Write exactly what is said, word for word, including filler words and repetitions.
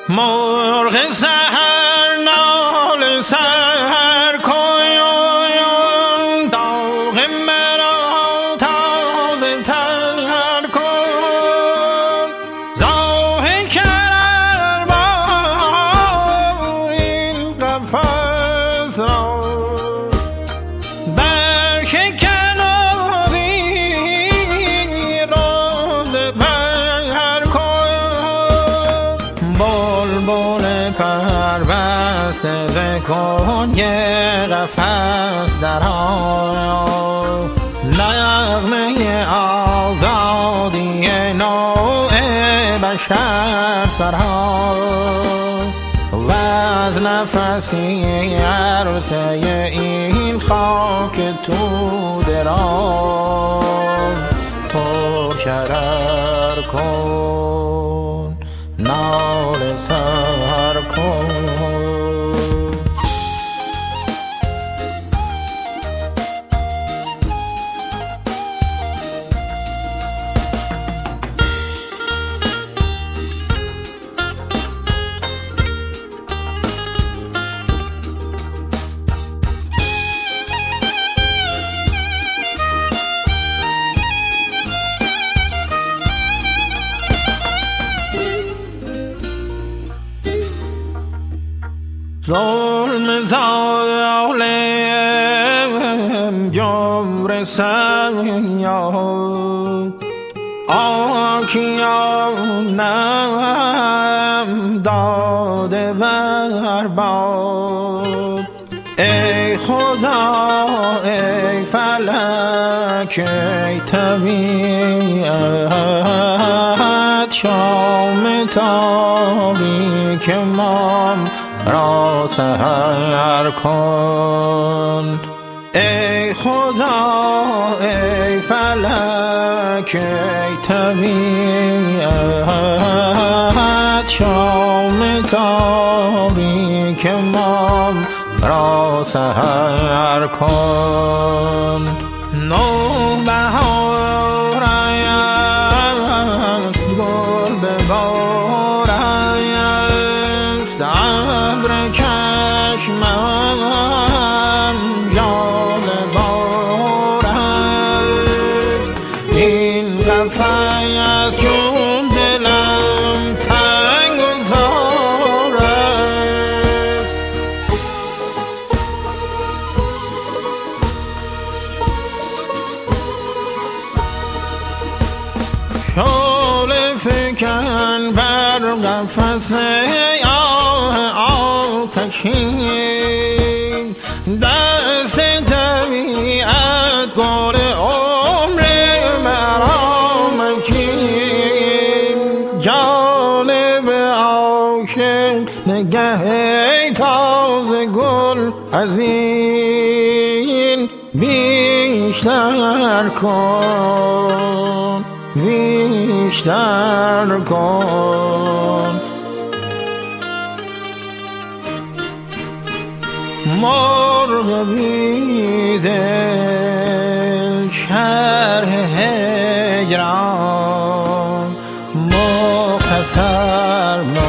مرغ سحر نال سحر کن، داغ مرا تازه تر کن. زاهی کرد با این قفس را، برشکن و زیراز پر کن. بلبل پربسته ز کنج قفس درآ، نغمه آزادی نوع بشر سرها. و از نفسی عرصه این خاک تو دراز، پر شرر کن، ناله سحر کن. ظلم ظالم جمر سیاد، آشیانم داده برباد. ای خدا ای فلک ای طبیعت، شام تاریک مام را سحر کن. ای خدا ای فلک ای طبیعت، شام تاریک مام را سحر کن. نوبهار است گل به بار است، ابر چشمم ژاله بار است. این قفس چون دلم تنگ و تار است. شعله فکن بر قفس آتشین، دست طبیعت گل عمر مرا مکین. جانب عاشق نگه تازه گل از این بیشتر کن، بیشتر کن. مرغ بیدل شرح هجران، مختصر